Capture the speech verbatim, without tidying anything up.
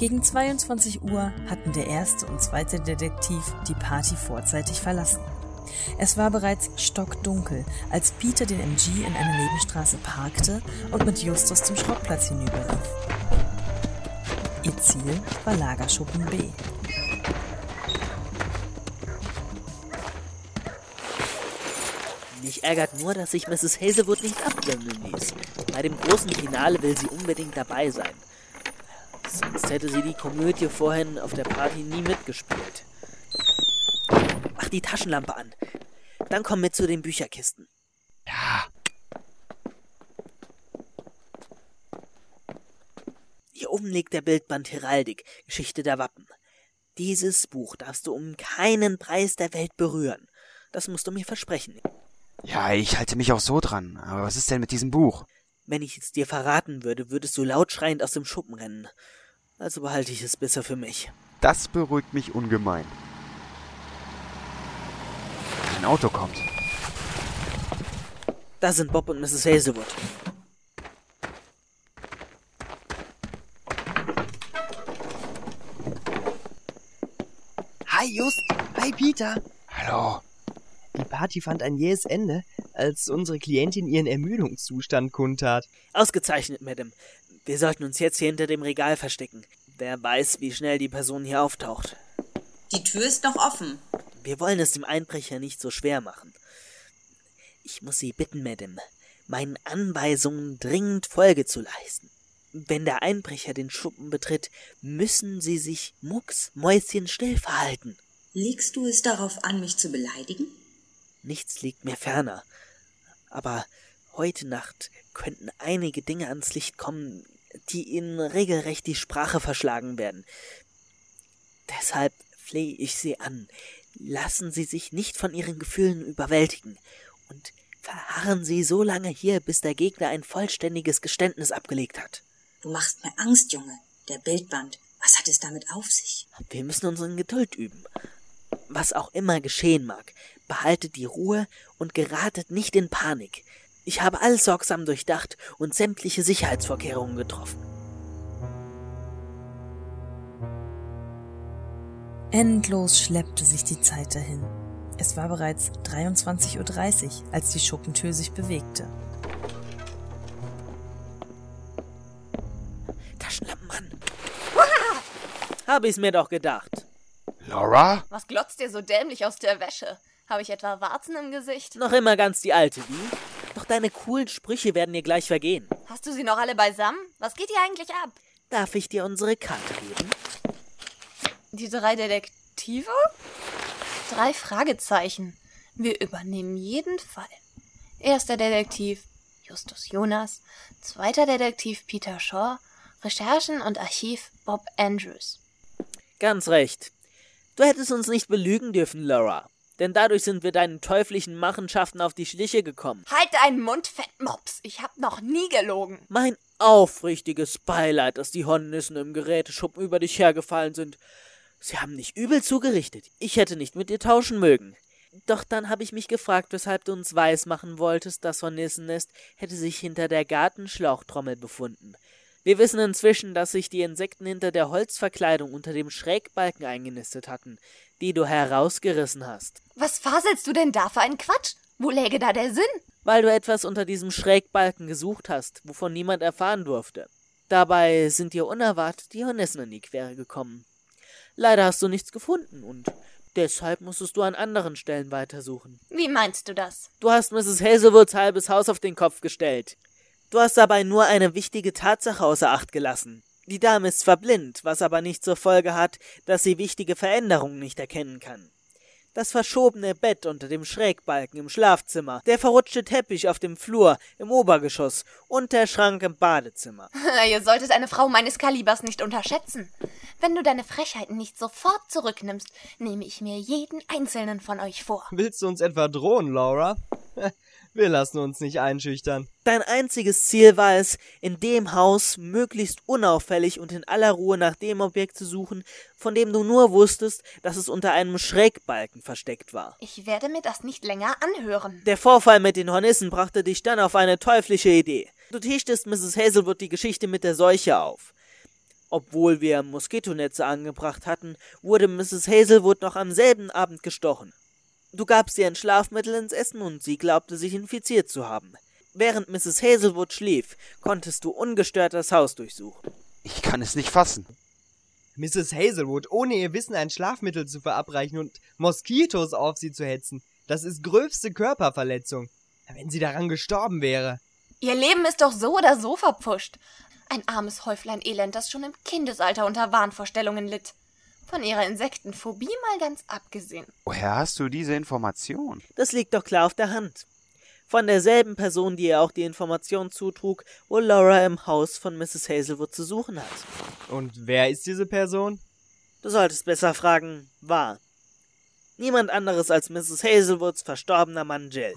Gegen zweiundzwanzig Uhr hatten der erste und zweite Detektiv die Party vorzeitig verlassen. Es war bereits stockdunkel, als Peter den M G in einer Nebenstraße parkte und mit Justus zum Schrottplatz hinüberlief. Ihr Ziel war Lagerschuppen B. Mich ärgert nur, dass sich Misses Hazelwood nicht abwimmeln ließ. Bei dem großen Finale will sie unbedingt dabei sein. Sonst hätte sie die Komödie vorhin auf der Party nie mitgespielt. Mach die Taschenlampe an. Dann komm mit zu den Bücherkisten. Ja. Hier oben liegt der Bildband Heraldik, Geschichte der Wappen. Dieses Buch darfst du um keinen Preis der Welt berühren. Das musst du mir versprechen. Ja, ich halte mich auch so dran. Aber was ist denn mit diesem Buch? Wenn ich es dir verraten würde, würdest du laut schreiend aus dem Schuppen rennen. Also behalte ich es besser für mich. Das beruhigt mich ungemein. Ein Auto kommt. Da sind Bob und Misses Hazelwood. Hi Just, hi Peter. Hallo. Die Party fand ein jähes Ende, als unsere Klientin ihren Ermüdungszustand kundtat. Ausgezeichnet, Madame. Wir sollten uns jetzt hier hinter dem Regal verstecken. Wer weiß, wie schnell die Person hier auftaucht. Die Tür ist noch offen. Wir wollen es dem Einbrecher nicht so schwer machen. Ich muss Sie bitten, Madame, meinen Anweisungen dringend Folge zu leisten. Wenn der Einbrecher den Schuppen betritt, müssen Sie sich mucksmäuschenstill verhalten. Legst du es darauf an, mich zu beleidigen? Nichts liegt mir ferner. Aber heute Nacht könnten einige Dinge ans Licht kommen, die Ihnen regelrecht die Sprache verschlagen werden. Deshalb flehe ich Sie an. Lassen Sie sich nicht von Ihren Gefühlen überwältigen und verharren Sie so lange hier, bis der Gegner ein vollständiges Geständnis abgelegt hat. Du machst mir Angst, Junge. Der Bildband. Was hat es damit auf sich? Wir müssen unsere Geduld üben. Was auch immer geschehen mag, behaltet die Ruhe und geratet nicht in Panik. Ich habe alles sorgsam durchdacht und sämtliche Sicherheitsvorkehrungen getroffen. Endlos schleppte sich die Zeit dahin. Es war bereits dreiundzwanzig Uhr dreißig, als die Schuppentür sich bewegte. Taschenlampenmann! Habe ich's mir doch gedacht. Laura? Was glotzt dir so dämlich aus der Wäsche? Habe ich etwa Warzen im Gesicht? Noch immer ganz die alte, wie? Doch deine coolen Sprüche werden dir gleich vergehen. Hast du sie noch alle beisammen? Was geht hier eigentlich ab? Darf ich dir unsere Karte geben? Die drei Detektive? Drei Fragezeichen. Wir übernehmen jeden Fall. Erster Detektiv Justus Jonas, zweiter Detektiv Peter Shaw, Recherchen und Archiv Bob Andrews. Ganz recht. Du hättest uns nicht belügen dürfen, Laura. Denn dadurch sind wir deinen teuflischen Machenschaften auf die Schliche gekommen. Halt deinen Mund, Fettmops. Ich hab noch nie gelogen. Mein aufrichtiges Beileid, dass die Hornissen im Geräteschuppen über dich hergefallen sind. Sie haben nicht übel zugerichtet. Ich hätte nicht mit dir tauschen mögen. Doch dann habe ich mich gefragt, weshalb du uns weismachen wolltest, das Hornissennest hätte sich hinter der Gartenschlauchtrommel befunden. Wir wissen inzwischen, dass sich die Insekten hinter der Holzverkleidung unter dem Schrägbalken eingenistet hatten, die du herausgerissen hast. Was faselst du denn da für einen Quatsch? Wo läge da der Sinn? Weil du etwas unter diesem Schrägbalken gesucht hast, wovon niemand erfahren durfte. Dabei sind dir unerwartet die Hornissen in die Quere gekommen. Leider hast du nichts gefunden und deshalb musstest du an anderen Stellen weitersuchen. Wie meinst du das? Du hast Misses Hazelwoods halbes Haus auf den Kopf gestellt. Du hast dabei nur eine wichtige Tatsache außer Acht gelassen. Die Dame ist zwar blind, was aber nicht zur Folge hat, dass sie wichtige Veränderungen nicht erkennen kann. Das verschobene Bett unter dem Schrägbalken im Schlafzimmer, der verrutschte Teppich auf dem Flur im Obergeschoss und der Schrank im Badezimmer. Ihr solltet eine Frau meines Kalibers nicht unterschätzen. Wenn du deine Frechheiten nicht sofort zurücknimmst, nehme ich mir jeden einzelnen von euch vor. Willst du uns etwa drohen, Laura? Wir lassen uns nicht einschüchtern. Dein einziges Ziel war es, in dem Haus möglichst unauffällig und in aller Ruhe nach dem Objekt zu suchen, von dem du nur wusstest, dass es unter einem Schrägbalken versteckt war. Ich werde mir das nicht länger anhören. Der Vorfall mit den Hornissen brachte dich dann auf eine teuflische Idee. Du tischtest Misses Hazelwood die Geschichte mit der Seuche auf. Obwohl wir Moskitonetze angebracht hatten, wurde Misses Hazelwood noch am selben Abend gestochen. Du gabst ihr ein Schlafmittel ins Essen und sie glaubte, sich infiziert zu haben. Während Misses Hazelwood schlief, konntest du ungestört das Haus durchsuchen. Ich kann es nicht fassen. Misses Hazelwood, ohne ihr Wissen ein Schlafmittel zu verabreichen und Moskitos auf sie zu hetzen, das ist gröbste Körperverletzung. Wenn sie daran gestorben wäre. Ihr Leben ist doch so oder so verpfuscht. Ein armes Häuflein Elend, das schon im Kindesalter unter Wahnvorstellungen litt. Von ihrer Insektenphobie mal ganz abgesehen. Woher hast du diese Information? Das liegt doch klar auf der Hand. Von derselben Person, die ihr auch die Information zutrug, wo Laura im Haus von Misses Hazelwood zu suchen hat. Und wer ist diese Person? Du solltest besser fragen, war. Niemand anderes als Misses Hazelwoods verstorbener Mann Jill.